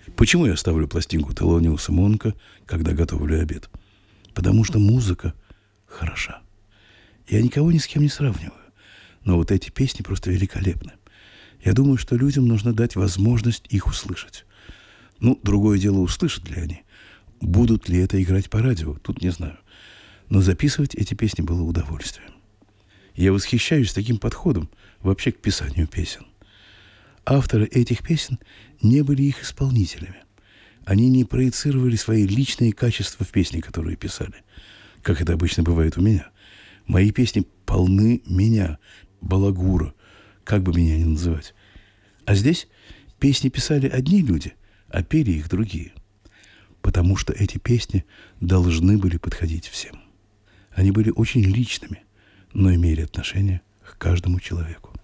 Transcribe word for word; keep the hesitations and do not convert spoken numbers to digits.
Почему я ставлю пластинку Телониуса Монка, когда готовлю обед? Потому что музыка хороша. Я никого ни с кем не сравниваю. Но вот эти песни просто великолепны. Я думаю, что людям нужно дать возможность их услышать. Ну, другое дело, услышат ли они. Будут ли это играть по радио, тут не знаю. Но записывать эти песни было удовольствием. Я восхищаюсь таким подходом вообще к писанию песен. Авторы этих песен не были их исполнителями. Они не проецировали свои личные качества в песни, которые писали, как это обычно бывает у меня. Мои песни полны меня, балагура, как бы меня ни называть. А здесь песни писали одни люди, а пели их другие. Потому что эти песни должны были подходить всем. Они были очень личными, но имели отношение к каждому человеку.